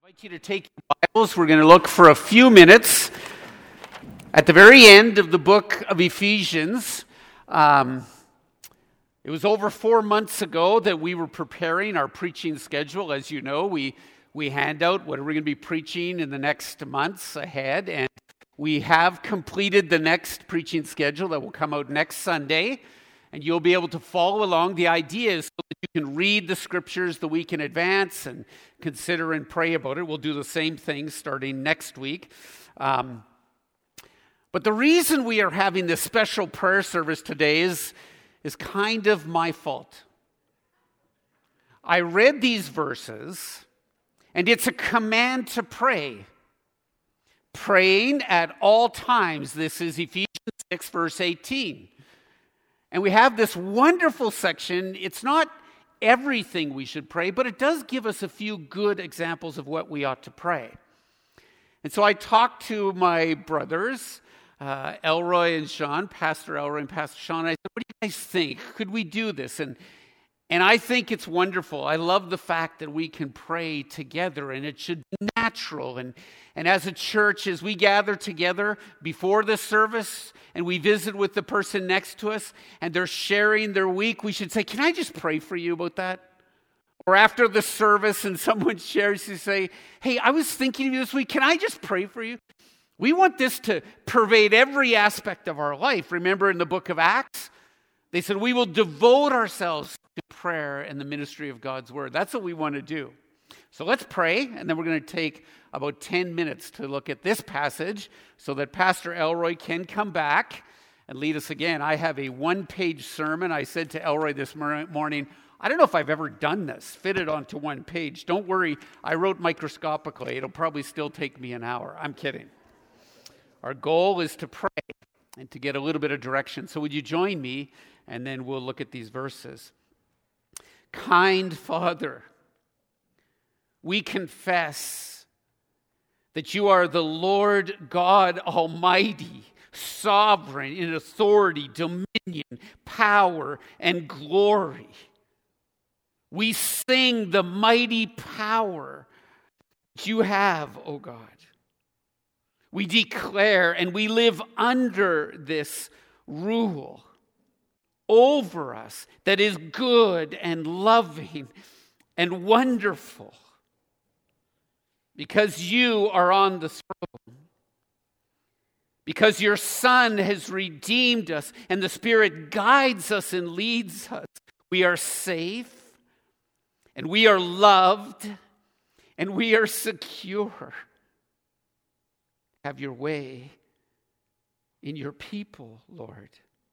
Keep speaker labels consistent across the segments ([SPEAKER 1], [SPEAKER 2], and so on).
[SPEAKER 1] I invite you to take your Bibles. We're going to look for a few minutes at the very end of the book of Ephesians. It was over 4 months ago that we were preparing our preaching schedule. As you know, we hand out what we're going to be preaching in the next months ahead, and we have completed the next preaching schedule that will come out next Sunday, and you'll be able to follow along. The idea is so that you can read the scriptures the week in advance and consider and pray about it. We'll do the same thing starting next week. But the reason we are having this special prayer service today is kind of my fault. I read these verses, and it's a command to pray. Praying at all times. This is Ephesians 6, verse 18. And we have this wonderful section. It's not everything we should pray, but it does give us a few good examples of what we ought to pray. And so I talked to my brothers, Elroy and Sean, Pastor Elroy and Pastor Sean, and I said, what do you guys think? Could we do this? And I think it's wonderful. I love the fact that we can pray together, and it should be natural. And as a church, as we gather together before the service and we visit with the person next to us and they're sharing their week, we should say, can I just pray for you about that? Or after the service and someone shares, you say, hey, I was thinking of you this week. Can I just pray for you? We want this to pervade every aspect of our life. Remember in the book of Acts, they said, we will devote ourselves to prayer and the ministry of God's word. That's what we want to do. So let's pray, and then we're going to take about 10 minutes to look at this passage so that Pastor Elroy can come back and lead us again. I have a one-page sermon. I said to Elroy this morning, I don't know if I've ever done this, fit it onto one page. Don't worry, I wrote microscopically. It'll probably still take me an hour. I'm kidding. Our goal is to pray and to get a little bit of direction. So would you join me, and then we'll look at these verses. Kind Father, we confess that you are the Lord God Almighty, sovereign in authority, dominion, power, and glory. We sing the mighty power that you have, O God. We declare and we live under this rule over us that is good and loving and wonderful, because you are on the throne, because your Son has redeemed us and the Spirit guides us and leads us. We are safe and we are loved and we are secure. Have your way in your people, Lord.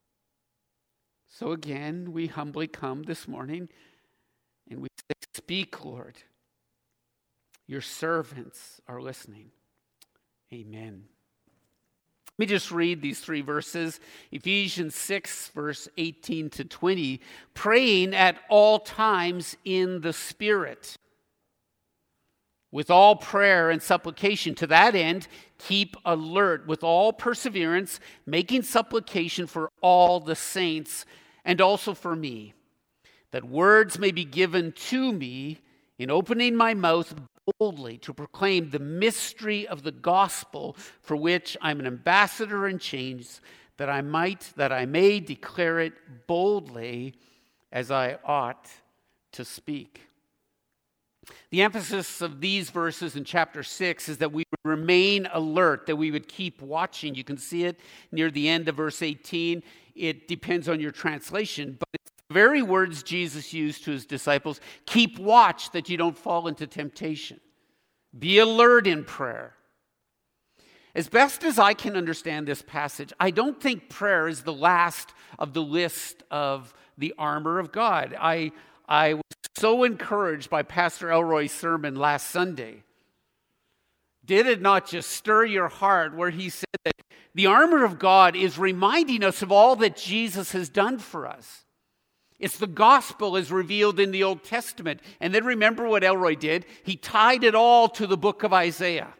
[SPEAKER 1] So again, we humbly come this morning and we say, speak, Lord. Your servants are listening. Amen. Let me just read these 3 verses. Ephesians 6, verse 18 to 20. Praying at all times in the Spirit, with all prayer and supplication. To that end, keep alert with all perseverance, making supplication for all the saints and also for me, that words may be given to me in opening my mouth boldly to proclaim the mystery of the gospel, for which I'm an ambassador in chains, that I may declare it boldly as I ought to speak. The emphasis of these verses in chapter 6 is that we would remain alert, that we would keep watching. You can see it near the end of verse 18. It depends on your translation, but it's the very words Jesus used to his disciples. Keep watch that you don't fall into temptation. Be alert in prayer. As best as I can understand this passage, I don't think prayer is the last of the list of the armor of God. I was so encouraged by Pastor Elroy's sermon last Sunday. Did it not just stir your heart where he said that the armor of God is reminding us of all that Jesus has done for us? It's the gospel as revealed in the Old Testament. And then remember what Elroy did? He tied it all to the book of Isaiah.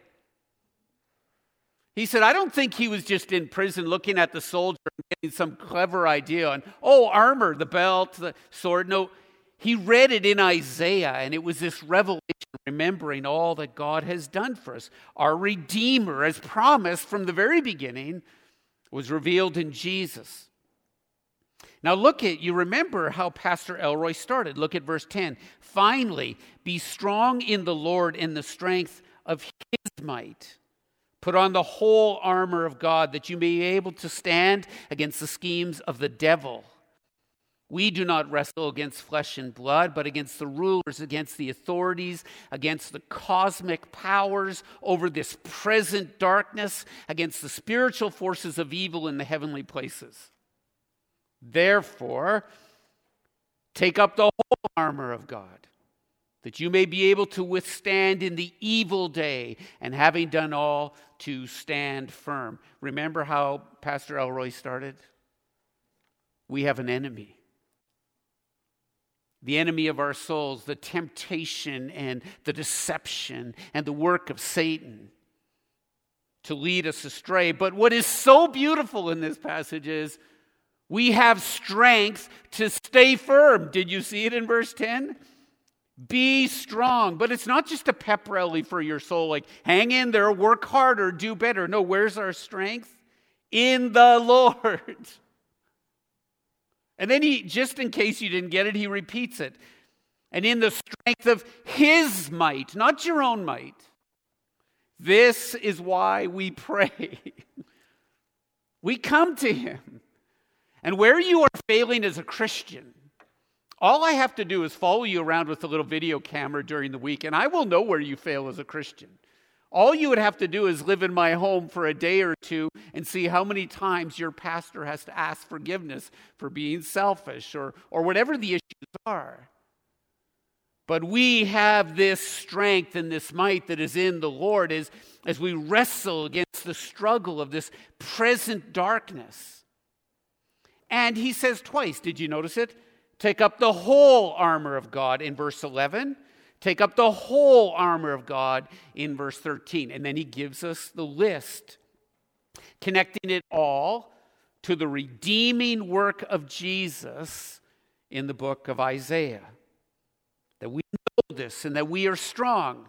[SPEAKER 1] He said, I don't think he was just in prison looking at the soldier and getting some clever idea on, armor, the belt, the sword. No, He read it in Isaiah, and it was this revelation, remembering all that God has done for us. Our Redeemer, as promised from the very beginning, was revealed in Jesus. Now you remember how Pastor Elroy started. Look at verse 10. Finally, be strong in the Lord in the strength of his might. Put on the whole armor of God, that you may be able to stand against the schemes of the devil. We do not wrestle against flesh and blood, but against the rulers, against the authorities, against the cosmic powers over this present darkness, against the spiritual forces of evil in the heavenly places. Therefore, take up the whole armor of God, that you may be able to withstand in the evil day, and having done all, to stand firm. Remember how Pastor Elroy started? We have an enemy. The enemy of our souls, the temptation and the deception and the work of Satan to lead us astray. But what is so beautiful in this passage is we have strength to stay firm. Did you see it in verse 10? Be strong. But it's not just a pep rally for your soul, like hang in there, work harder, do better. No, where's our strength? In the Lord. And then just in case you didn't get it, he repeats it. And in the strength of his might, not your own might. This is why we pray. We come to him. And where you are failing as a Christian, all I have to do is follow you around with a little video camera during the week, and I will know where you fail as a Christian. All you would have to do is live in my home for a day or two and see how many times your pastor has to ask forgiveness for being selfish or whatever the issues are. But we have this strength and this might that is in the Lord as we wrestle against the struggle of this present darkness. And he says twice, did you notice it? Take up the whole armor of God in verse 11. Take up the whole armor of God in verse 13. And then he gives us the list, connecting it all to the redeeming work of Jesus in the book of Isaiah. That we know this and that we are strong.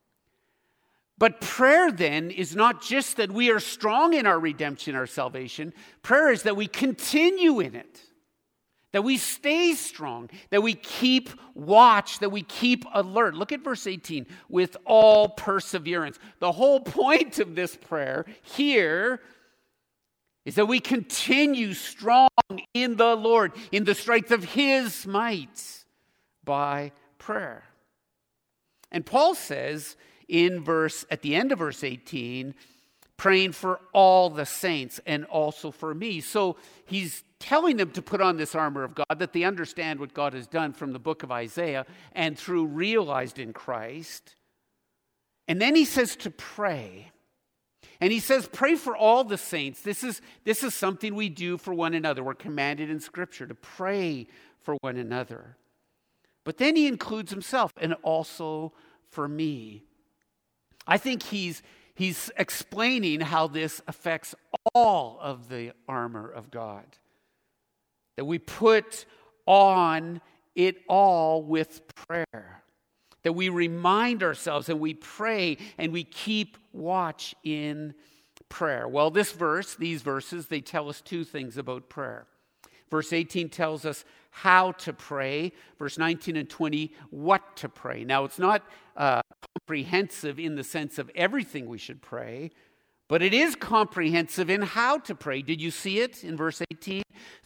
[SPEAKER 1] But prayer then is not just that we are strong in our redemption, our salvation. Prayer is that we continue in it. That we stay strong, that we keep watch, that we keep alert. Look at verse 18, with all perseverance. The whole point of this prayer here is that we continue strong in the Lord, in the strength of his might by prayer. And Paul says at the end of verse 18, praying for all the saints and also for me. So he's telling them to put on this armor of God, that they understand what God has done from the book of Isaiah and through realized in Christ. And then he says to pray. And he says, pray for all the saints. This is something we do for one another. We're commanded in Scripture to pray for one another. But then he includes himself, and also for me. I think he's explaining how this affects all of the armor of God. That we put on it all with prayer. That we remind ourselves and we pray and we keep watch in prayer. Well, these verses, they tell us two things about prayer. Verse 18 tells us how to pray. Verse 19 and 20, what to pray. Now, it's not comprehensive in the sense of everything we should pray, but it is comprehensive in how to pray. Did you see it in verse 18?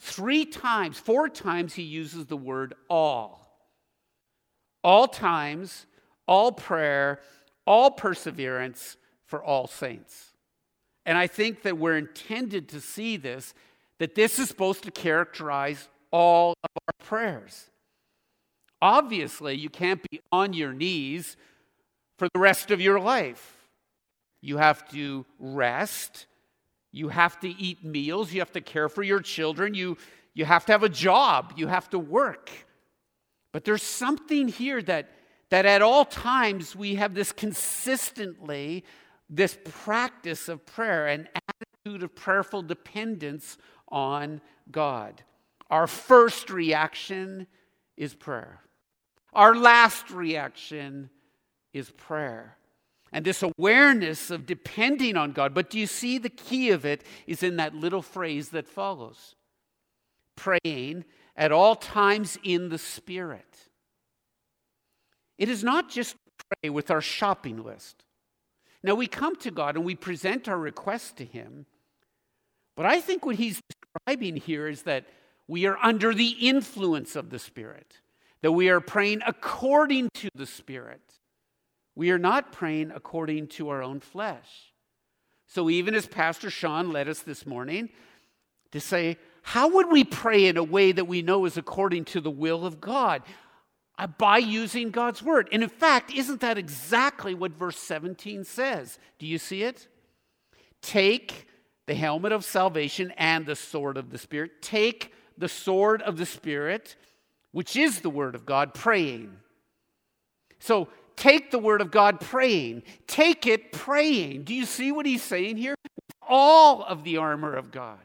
[SPEAKER 1] 4 times he uses the word all. All times, all prayer, all perseverance for all saints. And I think that we're intended to see this, that this is supposed to characterize all of our prayers. Obviously, you can't be on your knees for the rest of your life. You have to rest. You have to eat meals. You have to care for your children. You have to have a job. You have to work. But there's something here that at all times we have this practice of prayer, an attitude of prayerful dependence on God. Our first reaction is prayer. Our last reaction is prayer. And this awareness of depending on God. But do you see the key of it is in that little phrase that follows? Praying at all times in the Spirit. It is not just pray with our shopping list. Now we come to God and we present our requests to Him. But I think what He's describing here is that we are under the influence of the Spirit. That we are praying according to the Spirit. We are not praying according to our own flesh. So even as Pastor Sean led us this morning to say, how would we pray in a way that we know is according to the will of God? By using God's word. And in fact, isn't that exactly what verse 17 says? Do you see it? Take the helmet of salvation and the sword of the Spirit. Take the sword of the Spirit, which is the word of God, praying. So, take the word of God praying. Take it praying. Do you see what he's saying here? All of the armor of God.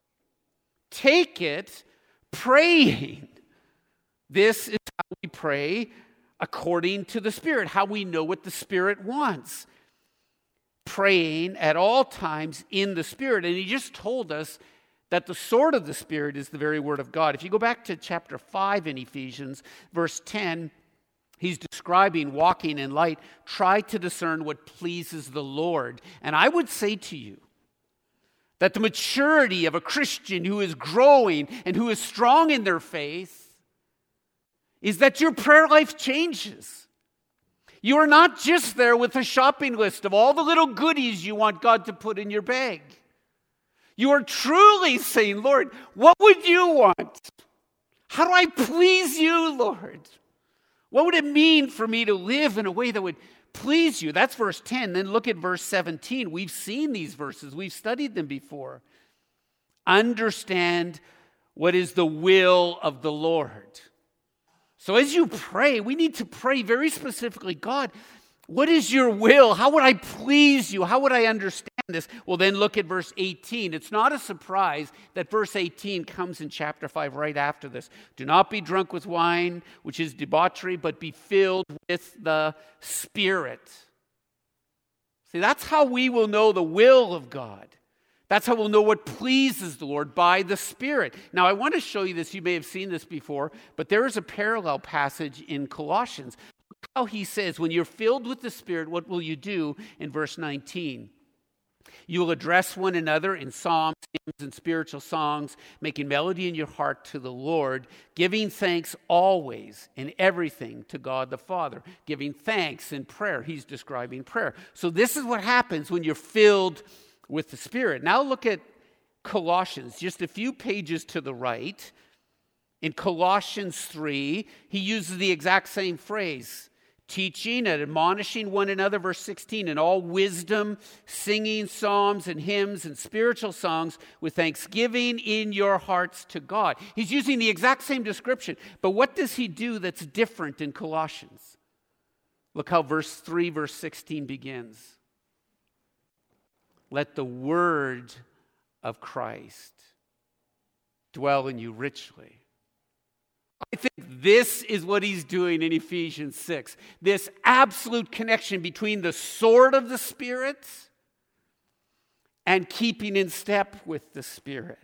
[SPEAKER 1] Take it praying. This is how we pray according to the Spirit, how we know what the Spirit wants. Praying at all times in the Spirit. And he just told us that the sword of the Spirit is the very word of God. If you go back to chapter 5 in Ephesians, verse 10, he's describing walking in light. Try to discern what pleases the Lord. And I would say to you that the maturity of a Christian who is growing and who is strong in their faith is that your prayer life changes. You are not just there with a shopping list of all the little goodies you want God to put in your bag. You are truly saying, Lord, what would you want? How do I please you, Lord? What would it mean for me to live in a way that would please you? That's verse 10. Then look at verse 17. We've seen these verses. We've studied them before. Understand what is the will of the Lord. So as you pray, we need to pray very specifically, God, what is your will? How would I please you? How would I understand this? Well, then look at verse 18. It's not a surprise that verse 18 comes in chapter 5 right after this. Do not be drunk with wine, which is debauchery, but be filled with the Spirit. See, that's how we will know the will of God. That's how we'll know what pleases the Lord, by the Spirit. Now, I want to show you this. You may have seen this before, but there is a parallel passage in Colossians. Look how he says, when you're filled with the Spirit, what will you do in verse 19? You will address one another in psalms, hymns, and spiritual songs, making melody in your heart to the Lord, giving thanks always in everything to God the Father. Giving thanks in prayer. He's describing prayer. So this is what happens when you're filled with the Spirit. Now look at Colossians, just a few pages to the right. In Colossians 3, he uses the exact same phrase. Teaching and admonishing one another, verse 16, in all wisdom, singing psalms and hymns and spiritual songs with thanksgiving in your hearts to God. He's using the exact same description. But what does he do that's different in Colossians? Look how verse 3, verse 16 begins. Let the word of Christ dwell in you richly. I think this is what he's doing in Ephesians 6. This absolute connection between the sword of the Spirit and keeping in step with the Spirit.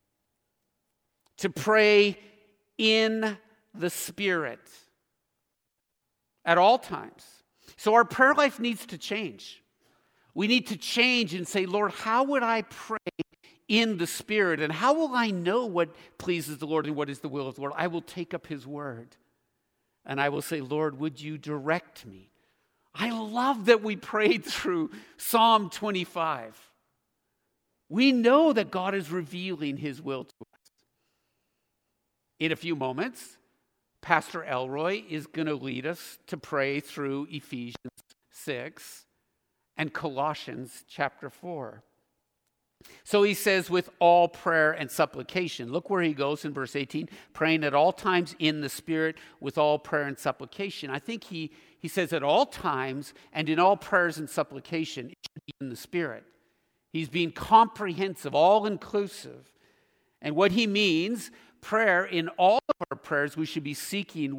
[SPEAKER 1] To pray in the Spirit at all times. So our prayer life needs to change. We need to change and say, Lord, how would I pray in the Spirit? And how will I know what pleases the Lord and what is the will of the Lord? I will take up his word. And I will say, Lord, would you direct me? I love that we prayed through Psalm 25. We know that God is revealing his will to us. In a few moments, Pastor Elroy is going to lead us to pray through Ephesians 6 and Colossians chapter 4. So he says, with all prayer and supplication. Look where he goes in verse 18. Praying at all times in the Spirit with all prayer and supplication. I think he says at all times and in all prayers and supplication, it should be in the Spirit. He's being comprehensive, all-inclusive. And what he means, prayer, in all of our prayers, we should be seeking what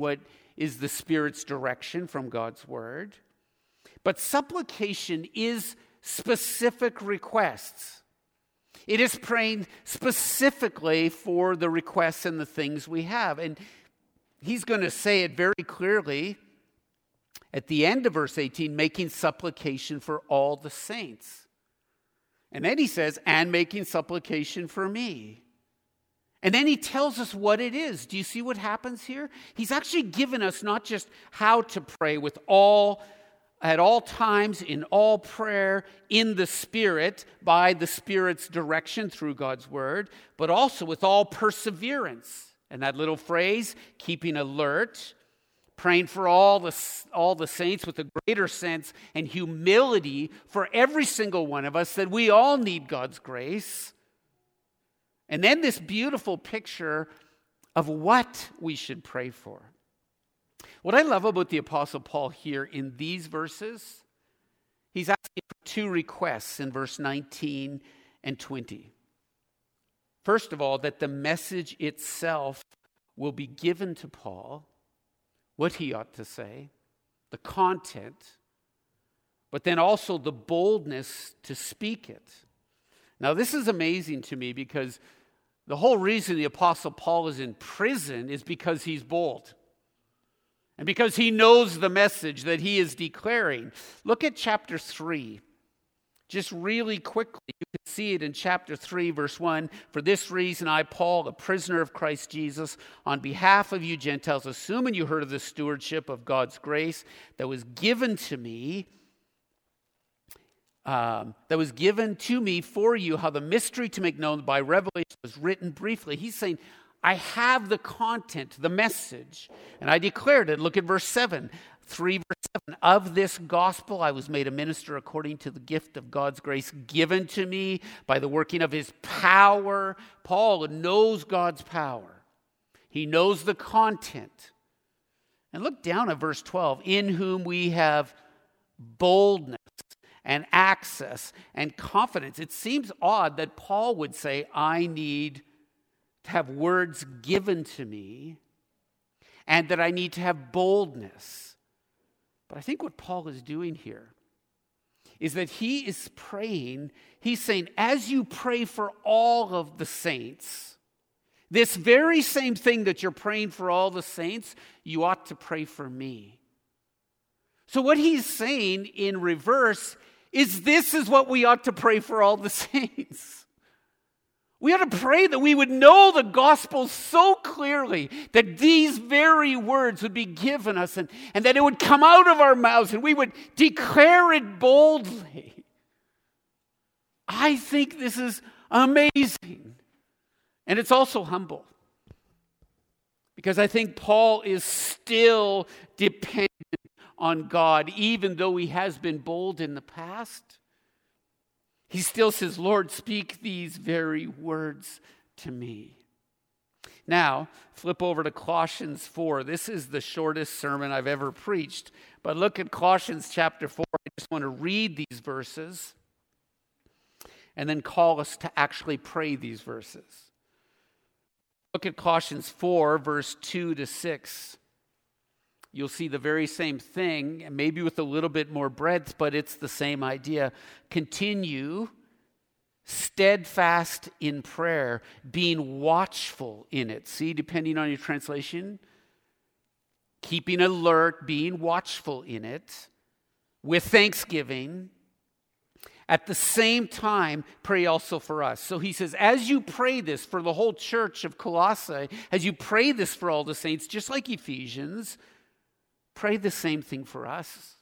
[SPEAKER 1] is the Spirit's direction from God's word. But supplication is specific requests. It is praying specifically for the requests and the things we have. And he's going to say it very clearly at the end of verse 18, making supplication for all the saints. And then he says, and making supplication for me. And then he tells us what it is. Do you see what happens here? He's actually given us not just how to pray at all times, in all prayer, in the Spirit, by the Spirit's direction through God's word, but also with all perseverance. And that little phrase, keeping alert, praying for all the saints with a greater sense and humility for every single one of us, that we all need God's grace. And then this beautiful picture of what we should pray for. What I love about the Apostle Paul here in these verses, he's asking for two requests in verse 19 and 20. First of all, that the message itself will be given to Paul, what he ought to say, the content, but then also the boldness to speak it. Now, this is amazing to me because the whole reason the Apostle Paul is in prison is because he's bold. And because he knows the message that he is declaring. Look at chapter 3. Just really quickly, you can see it in chapter 3, verse 1. For this reason, I, Paul, a prisoner of Christ Jesus, on behalf of you Gentiles, assuming you heard of the stewardship of God's grace that was given to me, for you, how the mystery to make known by revelation was written briefly. He's saying, I have the content, the message, and I declared it. Look at verse 7. 3 verse 7, of this gospel I was made a minister according to the gift of God's grace given to me by the working of his power. Paul knows God's power. He knows the content. And look down at verse 12, in whom we have boldness and access and confidence. It seems odd that Paul would say, I need to have words given to me and that I need to have boldness. But I think what Paul is doing here is that he is praying, he's saying, as you pray for all of the saints, this very same thing that you're praying for all the saints, you ought to pray for me. So what he's saying in reverse is this is what we ought to pray for all the saints. We ought to pray that we would know the gospel so clearly that these very words would be given us and that it would come out of our mouths and we would declare it boldly. I think this is amazing. And it's also humble. Because I think Paul is still dependent on God, even though he has been bold in the past. He still says, Lord, speak these very words to me. Now, flip over to Colossians 4. This is the shortest sermon I've ever preached. But look at Colossians chapter 4. I just want to read these verses and then call us to actually pray these verses. Look at Colossians 4, verse 2 to 6. You'll see the very same thing, maybe with a little bit more breadth, but it's the same idea. Continue steadfast in prayer, being watchful in it. See, depending on your translation, keeping alert, being watchful in it, with thanksgiving. At the same time, pray also for us. So he says, as you pray this for the whole church of Colossae, as you pray this for all the saints, just like Ephesians, pray the same thing for us.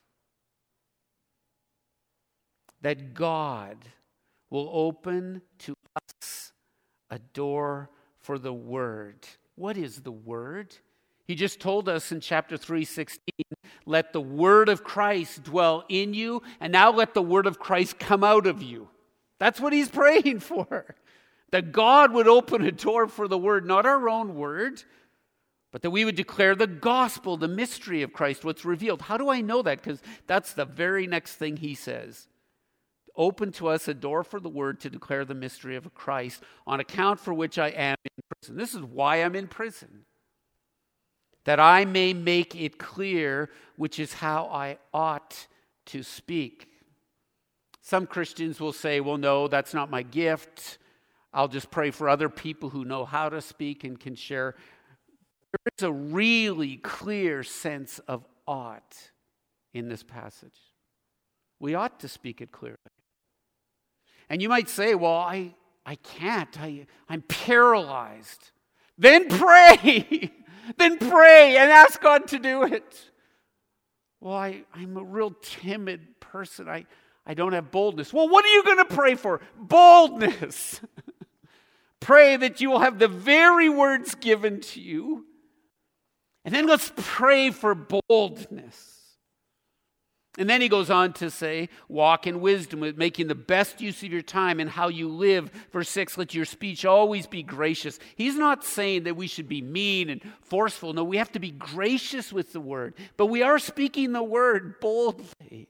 [SPEAKER 1] That God will open to us a door for the Word. What is the Word? He just told us in chapter 3:16, let the Word of Christ dwell in you, and now let the Word of Christ come out of you. That's what he's praying for. That God would open a door for the Word, not our own word, but that we would declare the gospel, the mystery of Christ, what's revealed. How do I know that? Because that's the very next thing he says. Open to us a door for the word to declare the mystery of Christ, on account for which I am in prison. This is why I'm in prison. that I may make it clear which is how I ought to speak. Some Christians will say, well, no, that's not my gift. I'll just pray for other people who know how to speak and can share. There is a really clear sense of ought in this passage. We ought to speak it clearly. And you might say, well, I can't. I'm paralyzed. Then pray. Then pray and ask God to do it. Well, I'm a real timid person. I don't have boldness. Well, what are you going to pray for? Boldness. Pray that you will have the very words given to you. And then let's pray for boldness. And then he goes on to say, walk in wisdom, with making the best use of your time and how you live. Verse 6, let your speech always be gracious. He's not saying that we should be mean and forceful. No, we have to be gracious with the word. But we are speaking the word boldly.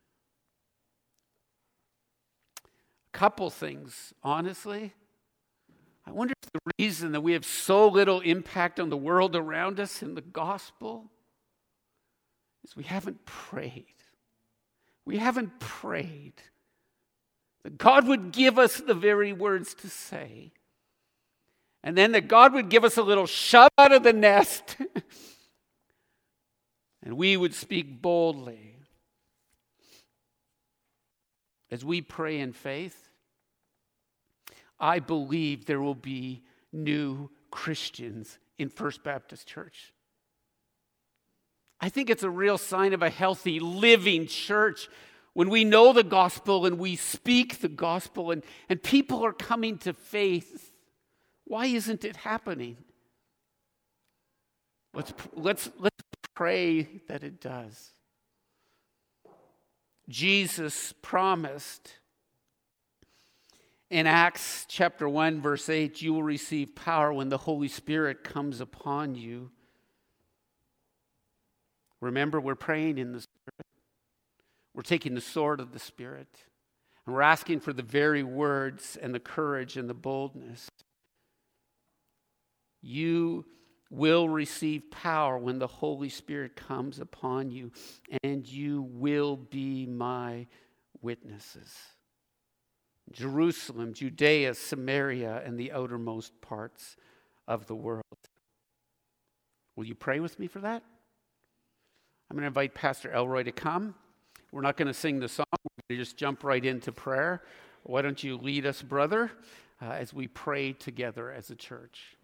[SPEAKER 1] A couple things, honestly. I wonder if the reason that we have so little impact on the world around us in the gospel is we haven't prayed. We haven't prayed that God would give us the very words to say. And then that God would give us a little shove out of the nest. And we would speak boldly. As we pray in faith, I believe there will be new Christians in First Baptist Church. I think it's a real sign of a healthy, living church when we know the gospel and we speak the gospel and people are coming to faith. Why isn't it happening? Let's pray that it does. Jesus promised in Acts chapter 1, verse 8, you will receive power when the Holy Spirit comes upon you. Remember, we're praying in the Spirit. We're taking the sword of the Spirit. And we're asking for the very words and the courage and the boldness. You will receive power when the Holy Spirit comes upon you, and you will be my witnesses. Jerusalem, Judea, Samaria, and the outermost parts of the world. Will you pray with me for that? I'm going to invite Pastor Elroy to come. We're not going to sing the song. We're going to just jump right into prayer. Why don't you lead us, brother, as we pray together as a church?